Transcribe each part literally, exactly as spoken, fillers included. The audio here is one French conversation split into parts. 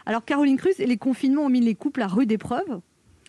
Alors Caroline Cruz, les confinements ont mis les couples à rude épreuve?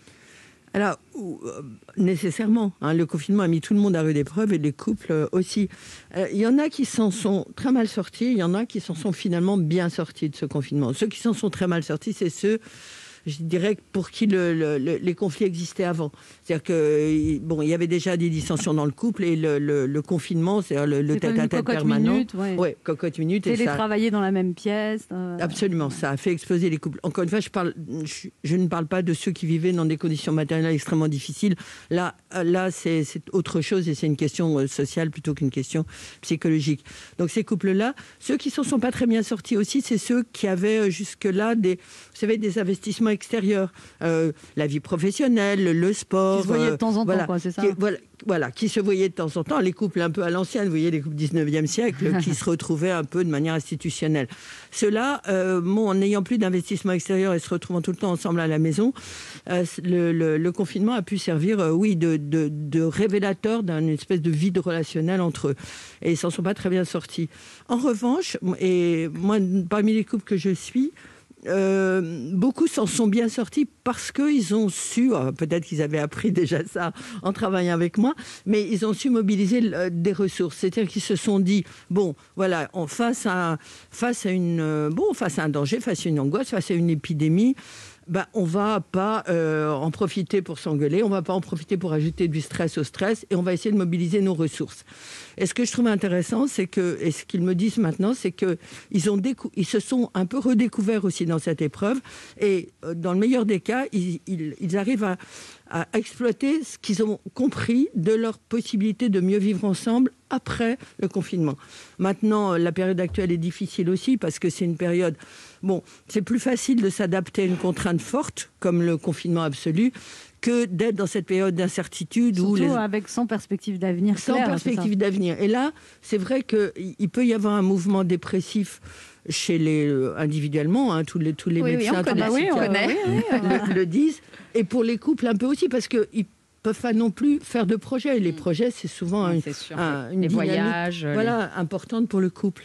Alors, euh, nécessairement, hein, le confinement a mis tout le monde à rude épreuve et les couples euh, aussi. Il euh, y en a qui s'en sont très mal sortis, il y en a qui s'en sont finalement bien sortis de ce confinement. Ceux qui s'en sont très mal sortis, c'est ceux, je dirais, pour qui le, le, le, les conflits existaient avant. C'est-à-dire que bon, il y avait déjà des dissensions dans le couple et le, le, le confinement, c'est-à-dire le, le tête-à-tête permanent. Minute, ouais. Ouais, cocotte minute. Télétravailler ça... dans la même pièce. Euh... Absolument, ouais. Ça a fait exploser les couples. Encore une fois, je, parle, je, je ne parle pas de ceux qui vivaient dans des conditions matérielles extrêmement difficiles. Là, là c'est, c'est autre chose et c'est une question sociale plutôt qu'une question psychologique. Donc ces couples-là, ceux qui ne sont pas très bien sortis aussi, c'est ceux qui avaient jusque-là des, vous savez, des investissements extérieurs, euh, la vie professionnelle, le sport. Qui se voyaient de temps en temps, voilà, quoi, c'est ça qui, voilà, voilà, qui se voyaient de temps en temps, les couples un peu à l'ancienne, vous voyez, les couples du dix-neuvième siècle, qui se retrouvaient un peu de manière institutionnelle. Ceux-là, euh, bon, en n'ayant plus d'investissement extérieur et se retrouvant tout le temps ensemble à la maison, euh, le, le, le confinement a pu servir, euh, oui, de, de, de révélateur d'une espèce de vide relationnel entre eux. Et ils s'en sont pas très bien sortis. En revanche, et moi, parmi les couples que je suis, Euh, beaucoup s'en sont bien sortis parce qu'ils ont su, peut-être qu'ils avaient appris déjà ça en travaillant avec moi, mais ils ont su mobiliser le, des ressources. C'est-à-dire qu'ils se sont dit, bon, voilà, on, face, à, face, à une, bon, face à un danger, face à une angoisse, face à une épidémie, ben, on ne va pas euh, en profiter pour s'engueuler, on ne va pas en profiter pour ajouter du stress au stress, et on va essayer de mobiliser nos ressources. Et ce que je trouve intéressant, c'est que, et ce qu'ils me disent maintenant, c'est qu'ils ont décou- ils se sont un peu redécouverts aussi dans cette épreuve, et euh, dans le meilleur des cas, ils, ils, ils arrivent à, à exploiter ce qu'ils ont compris de leur possibilité de mieux vivre ensemble après le confinement. Maintenant, la période actuelle est difficile aussi, parce que c'est une période... Bon, c'est plus facile de s'adapter à une contrainte forte, comme le confinement absolu, que d'être dans cette période d'incertitude. Surtout où les... avec sans perspective d'avenir Sans clair, perspective d'avenir. Et là, c'est vrai qu'il peut y avoir un mouvement dépressif chez les euh, individuellement, hein, tous les, tous les oui, médecins, oui, on connaît, oui, on connaît. Le, le disent. Et pour les couples, un peu aussi, parce qu'ils peuvent pas non plus faire de projets. Les projets, c'est souvent oui, un, c'est sûr, un, une les dynamique, voyages, voilà, les... importante pour le couple.